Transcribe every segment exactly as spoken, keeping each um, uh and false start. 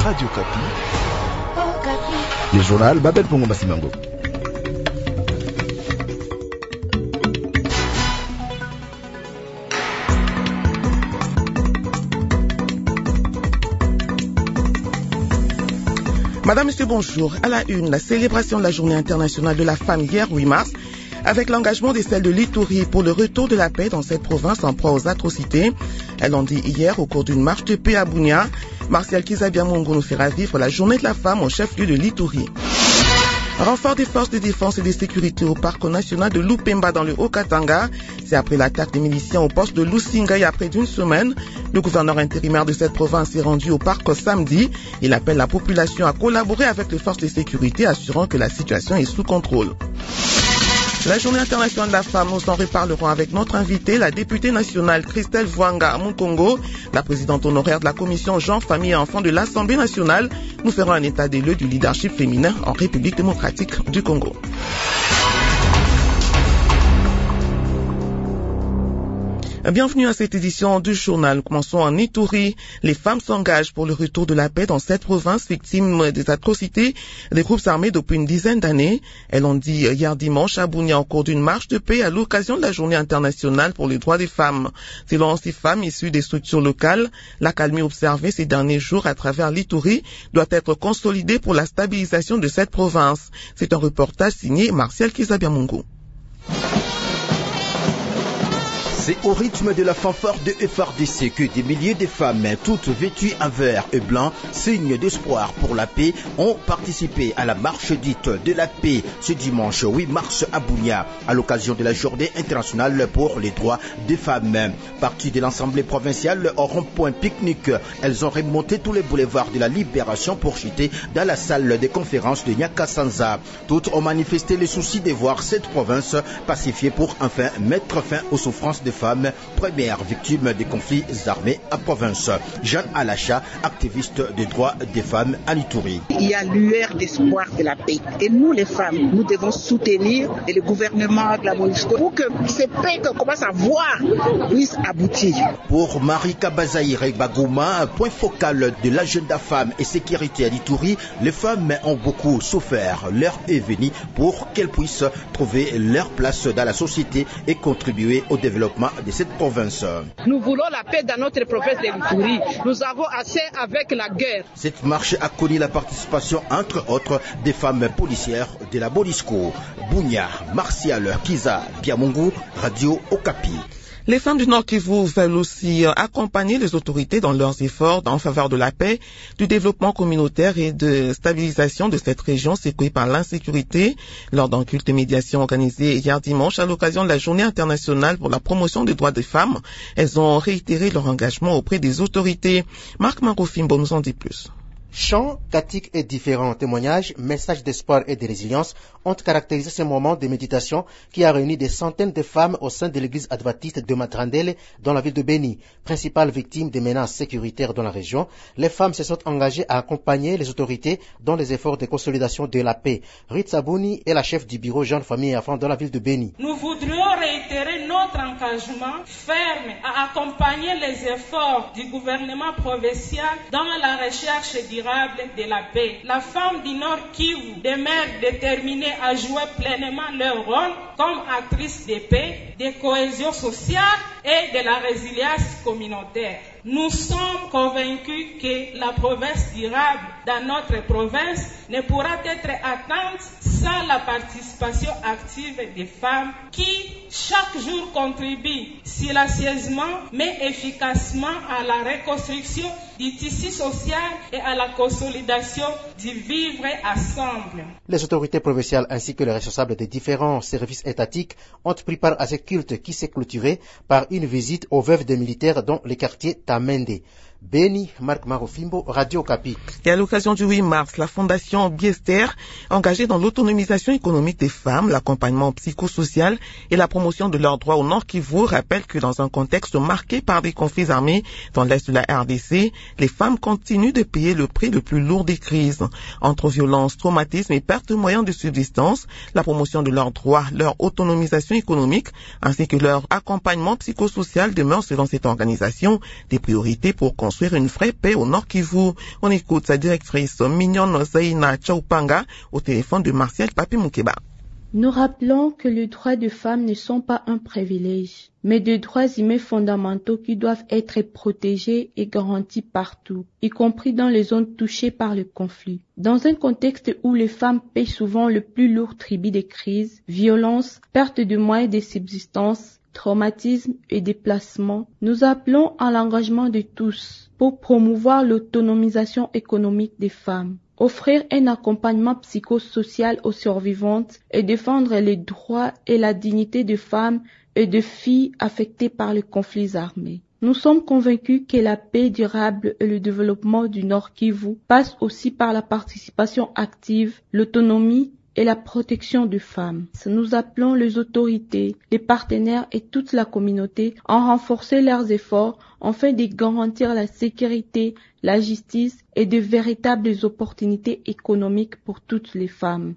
Radio Kapi. Oh, Kapi. Le journal Babel Pongo Basimango. Madame, Monsieur, bonjour. À la une, la célébration de la Journée internationale de la femme hier, huit mars, avec l'engagement des celles de l'Ituri pour le retour de la paix dans cette province en proie aux atrocités. Elles l'ont dit hier au cours d'une marche de paix à Bunia. Martial Kizabiamungu nous fera vivre la Journée de la femme au chef-lieu de l'Ituri. Renfort des forces de défense et de sécurité au parc national de Lupemba dans le Haut-Katanga. C'est après l'attaque des miliciens au poste de Lusinga il y a près d'une semaine. Le gouverneur intérimaire de cette province est rendu au parc samedi. Il appelle la population à collaborer avec les forces de sécurité, assurant que la situation est sous contrôle. La Journée internationale de la femme, nous en reparlerons avec notre invitée, la députée nationale Christelle Vwanga à Mukongo, la présidente honoraire de la commission Genre, Famille et Enfants de l'Assemblée nationale. Nous ferons un état des lieux du leadership féminin en République démocratique du Congo. Bienvenue à cette édition du journal. Nous commençons en Ituri. Les femmes s'engagent pour le retour de la paix dans cette province victime des atrocités des groupes armés depuis une dizaine d'années. Elles l'ont dit hier dimanche à Bunia au cours d'une marche de paix à l'occasion de la Journée internationale pour les droits des femmes. Selon ces femmes issues des structures locales, l'accalmie observée ces derniers jours à travers l'Ituri doit être consolidée pour la stabilisation de cette province. C'est un reportage signé Martial Kizabiamungu. C'est au rythme de la fanfare de F R D C que des milliers de femmes, toutes vêtues en vert et blanc, signe d'espoir pour la paix, ont participé à la marche dite de la paix ce dimanche huit mars à Bunia, à l'occasion de la Journée internationale pour les droits des femmes. Parties de l'Assemblée provinciale au rond-point pique-nique, elles ont remonté tous les boulevards de la Libération pour chuter dans la salle des conférences de Nyakasanza. Toutes ont manifesté le souci de voir cette province pacifiée pour enfin mettre fin aux souffrances des femmes, premières victimes des conflits armés à province. Jean Alacha, activiste des droits des femmes à l'Ituri. Il y a lueur d'espoir de la paix. Et nous, les femmes, nous devons soutenir le gouvernement de la MONUSCO pour que ces paix qu'on commence à voir puissent aboutir. Pour Marie Kabazaïre Bagouma, point focal de l'agenda femmes et sécurité à l'Ituri, les femmes ont beaucoup souffert. L'heure est venue pour qu'elles puissent trouver leur place dans la société et contribuer au développement de cette province. Nous voulons la paix dans notre province de l'Ituri. Nous avons assez avec la guerre. Cette marche a connu la participation, entre autres, des femmes policières de la Bolisco. Bunia, Martial Kiza Biamungu, Radio Okapi. Les femmes du Nord Kivu veulent aussi accompagner les autorités dans leurs efforts en faveur de la paix, du développement communautaire et de stabilisation de cette région secouée par l'insécurité. Lors d'un culte de médiation organisé hier dimanche à l'occasion de la Journée internationale pour la promotion des droits des femmes, elles ont réitéré leur engagement auprès des autorités. Marc Marofimbo nous en dit plus. Chants, cantiques et différents témoignages, messages d'espoir et de résilience ont caractérisé ce moment de méditation qui a réuni des centaines de femmes au sein de l'église adventiste de Matrandele dans la ville de Beni. Principale victime des menaces sécuritaires dans la région, les femmes se sont engagées à accompagner les autorités dans les efforts de consolidation de la paix. Ruth Sabouni est la chef du bureau Jeunes, Famille et Enfants dans la ville de Beni. Nous voudrions réitérer notre engagement ferme à accompagner les efforts du gouvernement provincial dans la recherche durable de la paix. La femme du Nord Kivu demeure déterminée à jouer pleinement leur rôle comme actrice de paix, de cohésion sociale et de la résilience communautaire. Nous sommes convaincus que la progrès durable dans notre province ne pourra être atteinte sans la participation active des femmes qui, chaque jour, contribuent silencieusement mais efficacement à la reconstruction du tissu social et à la consolidation du vivre ensemble. Les autorités provinciales ainsi que les responsables des différents services étatiques ont pris part à ce culte qui s'est clôturé par une visite aux veuves des militaires dans le quartier Tamende. Beni, Marc Marofimbo, Radio Okapi. Et à l'occasion du huit mars, la Fondation Biester, engagée dans l'autonomisation économique des femmes, l'accompagnement psychosocial et la promotion de leurs droits au Nord Kivu, rappelle que dans un contexte marqué par des conflits armés dans l'est de la R D C, les femmes continuent de payer le prix le plus lourd des crises. Entre violence, traumatisme et perte de moyens de subsistance, la promotion de leurs droits, leur autonomisation économique, ainsi que leur accompagnement psychosocial demeurent selon cette organisation des priorités pour construire une vraie paix au Nord Kivu. On écoute sa directrice Mignonne Zaina Chaupanga au téléphone de Martial Papi Moukeba. Nous rappelons que les droits des femmes ne sont pas un privilège, mais des droits humains fondamentaux qui doivent être protégés et garantis partout, y compris dans les zones touchées par le conflit. Dans un contexte où les femmes paient souvent le plus lourd tribut des crises, violences, perte de moyens de subsistance, traumatisme et déplacement, nous appelons à l'engagement de tous pour promouvoir l'autonomisation économique des femmes, offrir un accompagnement psychosocial aux survivantes et défendre les droits et la dignité des femmes et de filles affectées par les conflits armés. Nous sommes convaincus que la paix durable et le développement du Nord Kivu passent aussi par la participation active, l'autonomie et la protection des femmes. Nous appelons les autorités, les partenaires et toute la communauté à renforcer leurs efforts afin de garantir la sécurité, la justice et de véritables opportunités économiques pour toutes les femmes.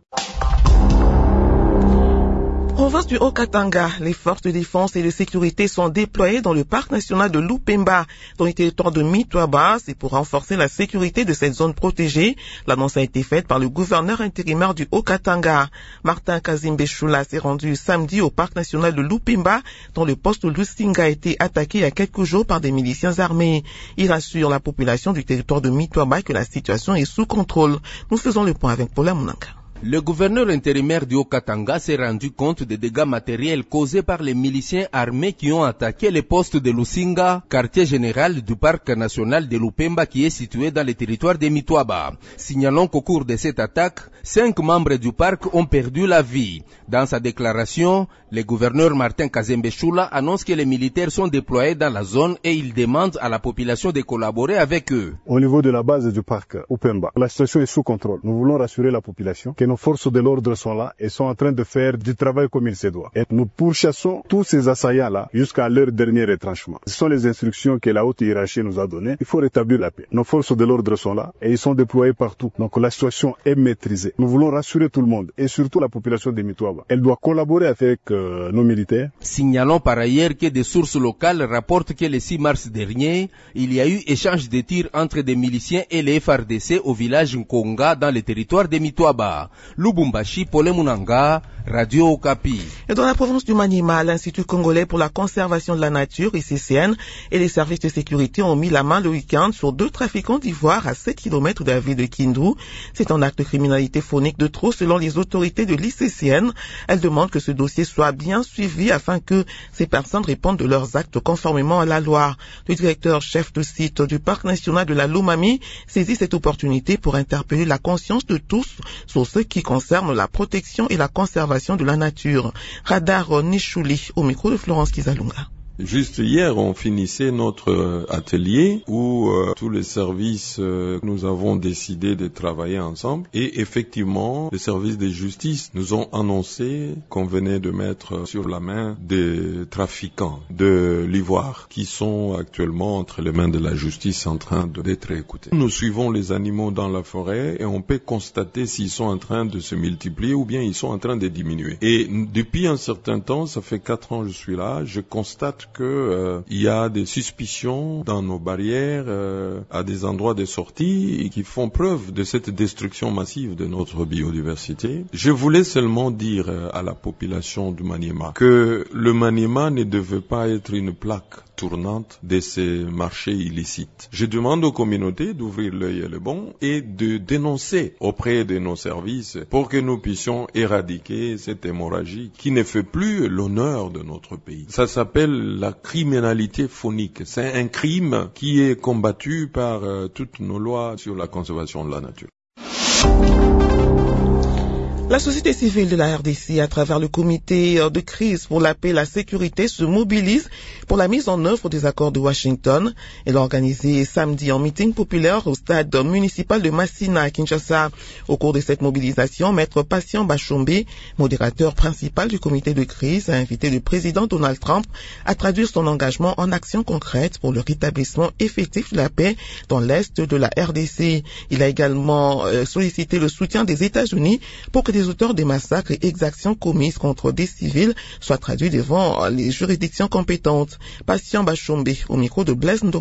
Province du Haut-Katanga, les forces de défense et de sécurité sont déployées dans le parc national de Lupemba, dans les territoires de Mitwaba. C'est pour renforcer la sécurité de cette zone protégée. L'annonce a été faite par le gouverneur intérimaire du Haut-Katanga. Martin Kazimbeshula s'est rendu samedi au parc national de Lupemba, dont le poste Lusinga a été attaqué il y a quelques jours par des miliciens armés. Il assure la population du territoire de Mitwaba que la situation est sous contrôle. Nous faisons le point avec Paula Mounanka. Le gouverneur intérimaire du Haut-Katanga s'est rendu compte des dégâts matériels causés par les miliciens armés qui ont attaqué les postes de Lusinga, quartier général du parc national de Lupemba qui est situé dans le territoire de Mitwaba. Signalons qu'au cours de cette attaque, cinq membres du parc ont perdu la vie. Dans sa déclaration, le gouverneur Martin Kazembeshula annonce que les militaires sont déployés dans la zone et il demande à la population de collaborer avec eux. Au niveau de la base du parc Lupemba, la situation est sous contrôle. Nous voulons rassurer la population que nos forces de l'ordre sont là et sont en train de faire du travail comme il se doit. Et nous pourchassons tous ces assaillants-là jusqu'à leur dernier retranchement. Ce sont les instructions que la haute hiérarchie nous a données. Il faut rétablir la paix. Nos forces de l'ordre sont là et ils sont déployés partout. Donc la situation est maîtrisée. Nous voulons rassurer tout le monde et surtout la population de Mitwaba. Elle doit collaborer avec euh, nos militaires. Signalons par ailleurs que des sources locales rapportent que le six mars dernier, il y a eu échange de tirs entre des miliciens et les F R D C au village Nkonga dans le territoire de Mitwaba. Lubumbashi, Pole Munanga, Radio Okapi. Et dans la province du Maniema, l'Institut congolais pour la conservation de la nature, I C C N, et les services de sécurité ont mis la main le week-end sur deux trafiquants d'ivoire à sept kilomètres de la ville de Kindu. C'est un acte de criminalité phonique de trop selon les autorités de l'I C C N. Elles demandent que ce dossier soit bien suivi afin que ces personnes répondent de leurs actes conformément à la loi. Le directeur chef de site du parc national de la Lomami saisit cette opportunité pour interpeller la conscience de tous sur ce qui concerne la protection et la conservation de la nature. Radar Nishouli au micro de Florence Kizalunga. Juste hier, on finissait notre atelier où euh, tous les services, euh, nous avons décidé de travailler ensemble. Et effectivement, les services de justice nous ont annoncé qu'on venait de mettre sur la main des trafiquants de l'ivoire qui sont actuellement entre les mains de la justice en train de, d'être écoutés. Nous suivons les animaux dans la forêt et on peut constater s'ils sont en train de se multiplier ou bien ils sont en train de diminuer. Et depuis un certain temps, ça fait quatre ans que je suis là, je constate que euh, il y a des suspicions dans nos barrières euh, à des endroits de sortie et qui font preuve de cette destruction massive de notre biodiversité. Je voulais seulement dire euh, à la population du Maniema que le Maniema ne devait pas être une plaque tournante de ces marchés illicites. Je demande aux communautés d'ouvrir l'œil et le bon et de dénoncer auprès de nos services pour que nous puissions éradiquer cette hémorragie qui ne fait plus l'honneur de notre pays. Ça s'appelle la criminalité phonique. C'est un crime qui est combattu par euh, toutes nos lois sur la conservation de la nature. La société civile de la R D C, à travers le comité de crise pour la paix et la sécurité, se mobilise pour la mise en œuvre des accords de Washington. Elle a organisé samedi un meeting populaire au stade municipal de Massina à Kinshasa. Au cours de cette mobilisation, Maître Patient Bachombe, modérateur principal du comité de crise, a invité le président Donald Trump à traduire son engagement en actions concrètes pour le rétablissement effectif de la paix dans l'est de la R D C. Il a également euh, sollicité le soutien des États-Unis pour que les auteurs des massacres et exactions commises contre des civils soient traduits devant les juridictions compétentes. Patient Bachombe au micro de Blaise Ndongala.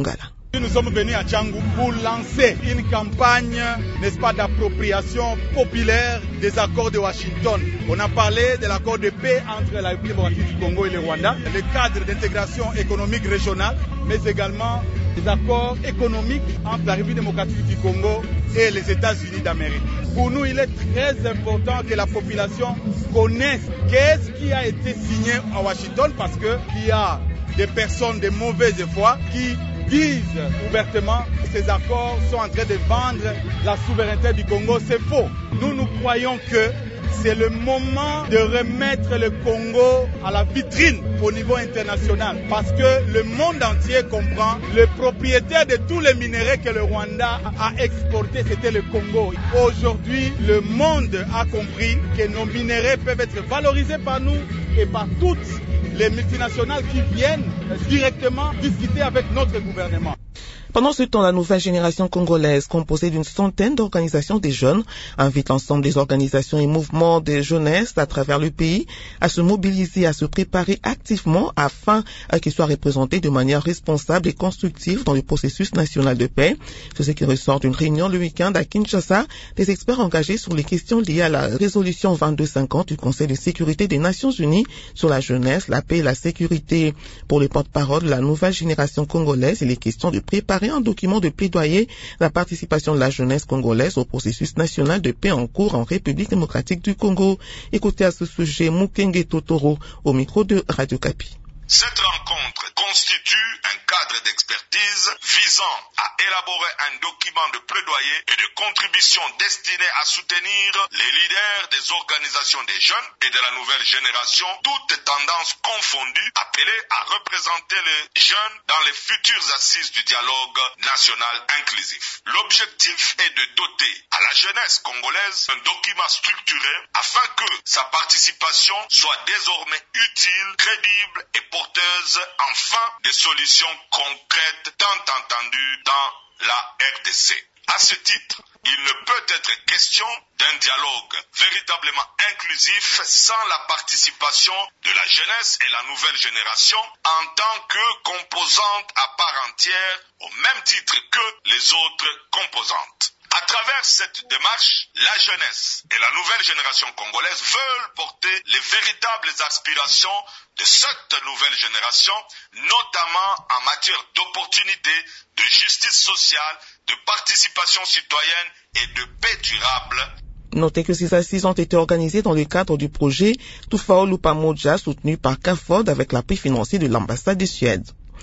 Nous sommes venus à Tchangou pour lancer une campagne, n'est-ce pas, d'appropriation populaire des accords de Washington. On a parlé de l'accord de paix entre la République démocratique du Congo et le Rwanda, le cadre d'intégration économique régionale, mais également des accords économiques entre la République démocratique du Congo et les États-Unis d'Amérique. Pour nous, il est très important que la population connaisse qu'est-ce qui a été signé à Washington, parce qu'il y a des personnes de mauvaise foi qui disent ouvertement que ces accords sont en train de vendre la souveraineté du Congo. C'est faux. Nous, nous croyons que c'est le moment de remettre le Congo à la vitrine au niveau international, parce que le monde entier comprend le propriétaire de tous les minéraux que le Rwanda a exportés, c'était le Congo. Aujourd'hui, le monde a compris que nos minéraux peuvent être valorisés par nous et par toutes les multinationales qui viennent directement discuter avec notre gouvernement. Pendant ce temps, la nouvelle génération congolaise, composée d'une centaine d'organisations des jeunes, invite l'ensemble des organisations et mouvements de jeunesse à travers le pays à se mobiliser, à se préparer activement afin qu'ils soient représentés de manière responsable et constructive dans le processus national de paix. C'est ce qui ressort d'une réunion le week-end à Kinshasa des experts engagés sur les questions liées à la résolution vingt-deux cinquante du Conseil de sécurité des Nations Unies sur la jeunesse, la paix et la sécurité. Pour les porte-parole de la nouvelle génération congolaise, il est question de préparer un document de plaidoyer la participation de la jeunesse congolaise au processus national de paix en cours en République démocratique du Congo. Écoutez à ce sujet Mukenge Totoro au micro de Radio Kapi. Cette rencontre constitue un cadre d'expertise visant à élaborer un document de plaidoyer et de contribution destiné à soutenir les leaders des organisations des jeunes et de la nouvelle génération, toutes tendances confondues, appelées à représenter les jeunes dans les futures assises du dialogue national inclusif. L'objectif est de doter à la jeunesse congolaise un document structuré afin que sa participation soit désormais utile, crédible et porteuse enfin de solutions concrètes tant entendues dans la R D C. À ce titre, il ne peut être question d'un dialogue véritablement inclusif sans la participation de la jeunesse et la nouvelle génération en tant que composante à part entière au même titre que les autres composantes. À travers cette démarche, la jeunesse et la nouvelle génération congolaise veulent porter les véritables aspirations de cette nouvelle génération, notamment en matière d'opportunités, de justice sociale, de participation citoyenne et de paix durable. Notez que ces assises ont été organisées dans le cadre du projet Tufaulu Pamoja soutenu par CAFOD avec l'appui financier de l'ambassade de Suède.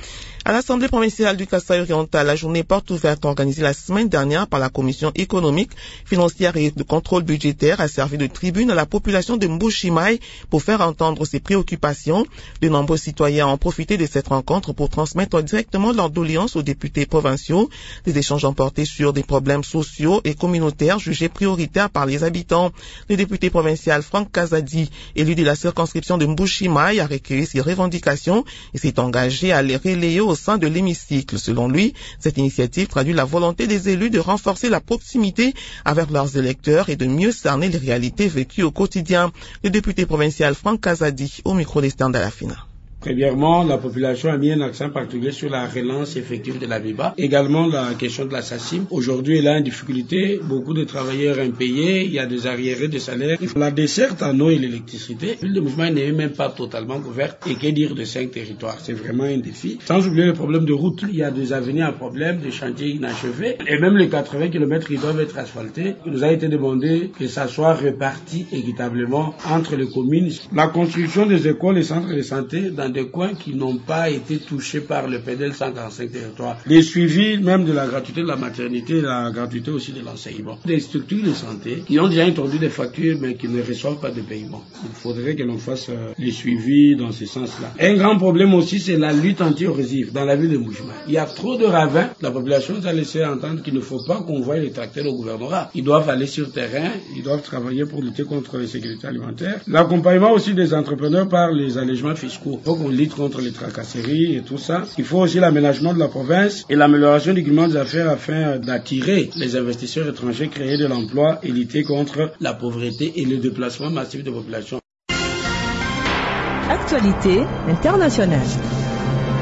À l'Assemblée provinciale du Kasaï oriental, la journée porte ouverte organisée la semaine dernière par la Commission économique, financière et de contrôle budgétaire a servi de tribune à la population de Mbushimai pour faire entendre ses préoccupations. De nombreux citoyens ont profité de cette rencontre pour transmettre directement leurs doléances aux députés provinciaux. Des échanges ont porté sur des problèmes sociaux et communautaires jugés prioritaires par les habitants. Le député provincial Franck Kazadi, élu de la circonscription de Mbushimai, a recueilli ses revendications et s'est engagé à les relayer au sein de l'hémicycle. Selon lui, cette initiative traduit la volonté des élus de renforcer la proximité avec leurs électeurs et de mieux cerner les réalités vécues au quotidien. Le député provincial Franck Kazadi au micro d'Esther Dalafina. Premièrement, la population a mis un accent particulier sur la relance effective de la B I B A. Également, la question de la S A C I M. Aujourd'hui, elle a une difficulté. Beaucoup de travailleurs impayés. Il y a des arriérés de salaire. La desserte en eau et l'électricité. L'île de Mbushimai n'est même pas totalement couverte. Et que dire de cinq territoires? C'est vraiment un défi. Sans oublier le problème de route. Il y a des avenirs à problème, des chantiers inachevés. Et même les quatre-vingts kilomètres qui doivent être asphaltés. Il nous a été demandé que ça soit réparti équitablement entre les communes. La construction des écoles et centres de santé dans des coins qui n'ont pas été touchés par le P D L cent quarante-cinq territoires. Les suivis même de la gratuité de la maternité, la gratuité aussi de l'enseignement. Des structures de santé qui ont déjà introduit des factures mais qui ne reçoivent pas de paiement. Il faudrait que l'on fasse euh, les suivis dans ce sens-là. Un grand problème aussi, c'est la lutte anti-érosive dans la ville de Mbushimai. Il y a trop de ravins. La population a laissé entendre qu'il ne faut pas qu'on voie les tracteurs au gouvernorat. Ils doivent aller sur terrain, ils doivent travailler pour lutter contre l'insécurité alimentaire. L'accompagnement aussi des entrepreneurs par les allègements fiscaux. On lutte contre les tracasseries et tout ça. Il faut aussi l'aménagement de la province et l'amélioration du climat des affaires afin d'attirer les investisseurs étrangers, créer de l'emploi et lutter contre la pauvreté et le déplacement massif de population. Actualité internationale.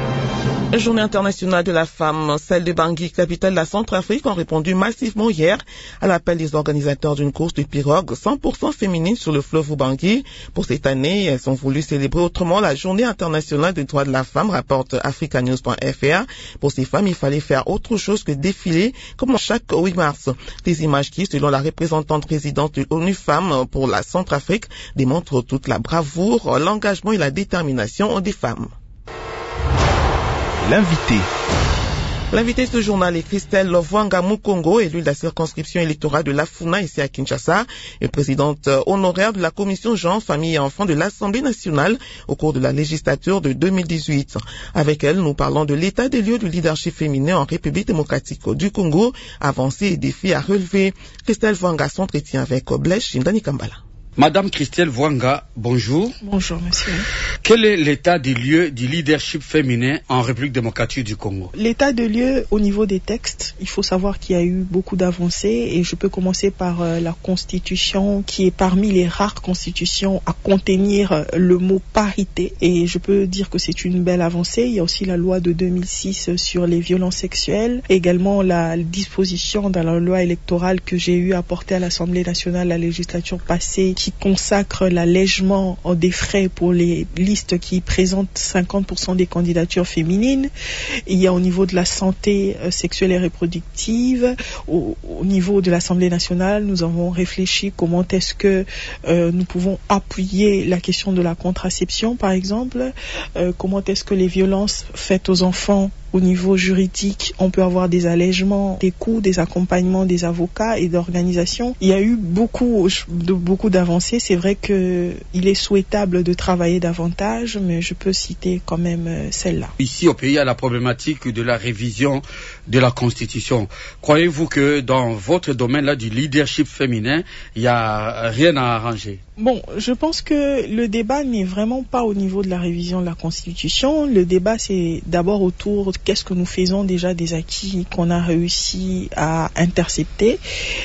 Journée internationale de la femme, celle de Bangui, capitale de la Centrafrique, ont répondu massivement hier à l'appel des organisateurs d'une course de pirogue cent pour cent féminine sur le fleuve Bangui. Pour cette année, elles ont voulu célébrer autrement la Journée internationale des droits de la femme, rapporte africa news point f r. Pour ces femmes, il fallait faire autre chose que défiler comme chaque huit mars. Des images qui, selon la représentante résidente de l'ONU Femmes pour la Centrafrique, démontrent toute la bravoure, l'engagement et la détermination des femmes. L'invité. L'invité de ce journal est Christelle Vwanga Mukongo, élue de la circonscription électorale de Lafuna ici à Kinshasa, et présidente honoraire de la commission genre, famille et enfants de l'Assemblée nationale au cours de la législature de deux mille dix-huit. Avec elle, nous parlons de l'état des lieux du leadership féminin en République démocratique du Congo, avancées et défis à relever. Christelle Vwanga s'entretient avec Blaise Shindani Kambala. Madame Christelle Vwanga, bonjour. Bonjour, monsieur. Quel est l'état des lieux du leadership féminin en République démocratique du Congo? L'état de lieu au niveau des textes, il faut savoir qu'il y a eu beaucoup d'avancées et je peux commencer par euh, la Constitution qui est parmi les rares constitutions à contenir euh, le mot parité et je peux dire que c'est une belle avancée. Il y a aussi la loi de deux mille six sur les violences sexuelles, également la disposition dans la loi électorale que j'ai eu à porter à l'Assemblée nationale la législature passée qui consacre l'allègement des frais pour les listes qui présentent cinquante pour cent des candidatures féminines. Il y a au niveau de la santé sexuelle et reproductive, au, au niveau de l'Assemblée nationale, nous avons réfléchi comment est-ce que euh, nous pouvons appuyer la question de la contraception, par exemple, euh, comment est-ce que les violences faites aux enfants au niveau juridique, on peut avoir des allègements des coûts, des accompagnements des avocats et d'organisations. Il y a eu beaucoup de beaucoup d'avancées. C'est vrai que il est souhaitable de travailler davantage, mais je peux citer quand même celle-là. Ici au pays, il y a la problématique de la révision de la Constitution. Croyez-vous que dans votre domaine-là du leadership féminin, il n'y a rien à arranger? Bon, je pense que le débat n'est vraiment pas au niveau de la révision de la Constitution. Le débat, c'est d'abord autour de qu'est-ce que nous faisons déjà des acquis qu'on a réussi à intercepter.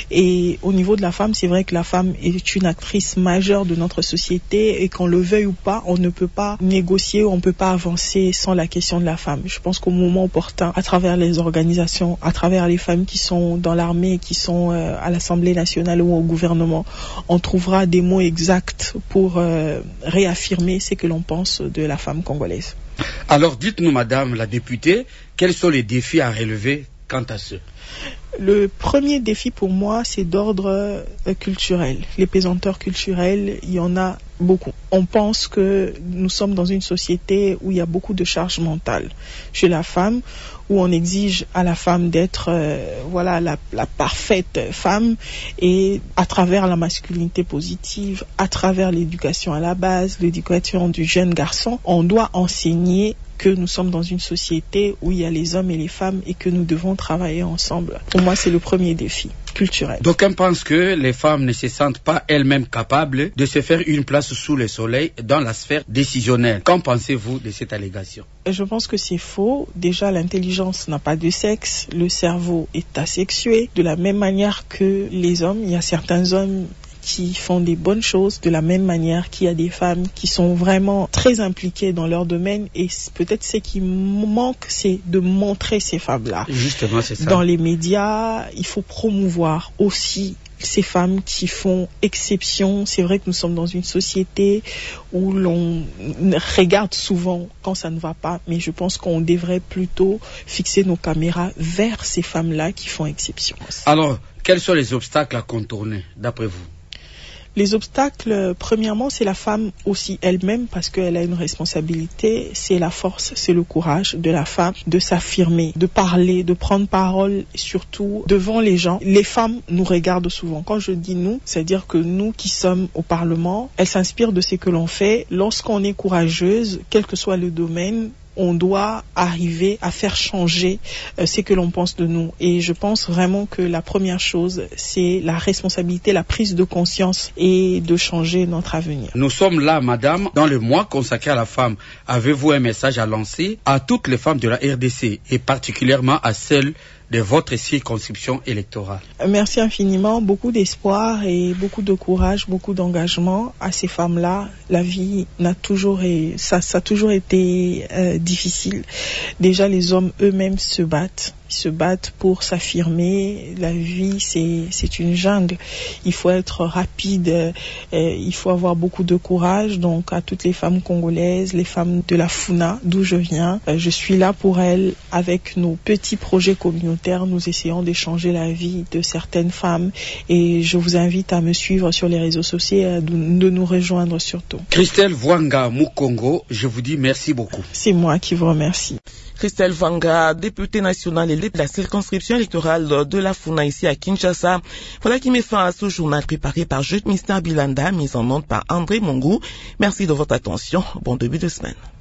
Et au niveau de la femme, c'est vrai que la femme est une actrice majeure de notre société et qu'on le veuille ou pas, on ne peut pas négocier, on ne peut pas avancer sans la question de la femme. Je pense qu'au moment opportun, à travers les organisations, à travers les femmes qui sont dans l'armée, qui sont euh, à l'Assemblée nationale ou au gouvernement, on trouvera des mots exacts pour euh, réaffirmer ce que l'on pense de la femme congolaise. Alors dites-nous, madame la députée, quels sont les défis à relever quant à ce? Le premier défi pour moi, c'est d'ordre euh, culturel. Les pesanteurs culturels, il y en a beaucoup. On pense que nous sommes dans une société où il y a beaucoup de charges mentales chez la femme, où on exige à la femme d'être euh, voilà la, la parfaite femme, et à travers la masculinité positive, à travers l'éducation à la base, l'éducation du jeune garçon, on doit enseigner que nous sommes dans une société où il y a les hommes et les femmes et que nous devons travailler ensemble. Pour moi, c'est le premier défi culturel. D'aucuns pensent que les femmes ne se sentent pas elles-mêmes capables de se faire une place sous le soleil dans la sphère décisionnelle. Qu'en pensez-vous de cette allégation? Je pense que c'est faux. Déjà, l'intelligence n'a pas de sexe. Le cerveau est asexué. De la même manière que les hommes, il y a certains hommes qui font des bonnes choses, de la même manière qu'il y a des femmes qui sont vraiment très impliquées dans leur domaine, et peut-être ce qui manque, c'est de montrer ces femmes-là. Justement, c'est ça. Dans les médias, il faut promouvoir aussi ces femmes qui font exception. C'est vrai que nous sommes dans une société où l'on regarde souvent quand ça ne va pas, mais je pense qu'on devrait plutôt fixer nos caméras vers ces femmes-là qui font exception. Alors, quels sont les obstacles à contourner, d'après vous? Les obstacles, premièrement, c'est la femme aussi elle-même, parce qu'elle a une responsabilité. C'est la force, c'est le courage de la femme de s'affirmer, de parler, de prendre parole, surtout devant les gens. Les femmes nous regardent souvent. Quand je dis nous, c'est-à-dire que nous qui sommes au Parlement, elles s'inspirent de ce que l'on fait. Lorsqu'on est courageuse, quel que soit le domaine, on doit arriver à faire changer euh, ce que l'on pense de nous. Et je pense vraiment que la première chose, c'est la responsabilité, la prise de conscience et de changer notre avenir. Nous sommes là, madame, dans le mois consacré à la femme. Avez-vous un message à lancer à toutes les femmes de la R D C et particulièrement à celles de votre circonscription électorale? Merci infiniment, beaucoup d'espoir et beaucoup de courage, beaucoup d'engagement à ces femmes-là. La vie n'a toujours, ça, ça a toujours été euh, difficile. Déjà, les hommes eux-mêmes se battent. Ils se battent pour s'affirmer. La vie, c'est, c'est une jungle. Il faut être rapide. Euh, il faut avoir beaucoup de courage. Donc, à toutes les femmes congolaises, les femmes de la Funa, d'où je viens, euh, je suis là pour elles. Avec nos petits projets communautaires, nous essayons d'échanger la vie de certaines femmes. Et je vous invite à me suivre sur les réseaux sociaux et de nous rejoindre surtout. Christelle Vwanga Mukongo, je vous dis merci beaucoup. C'est moi qui vous remercie. Christelle Vwanga, députée nationale élue de la circonscription électorale de la Funa ici à Kinshasa. Voilà qui met fin à ce journal préparé par Jude Mister Bilanda, mis en onde par André Mongou. Merci de votre attention. Bon début de semaine.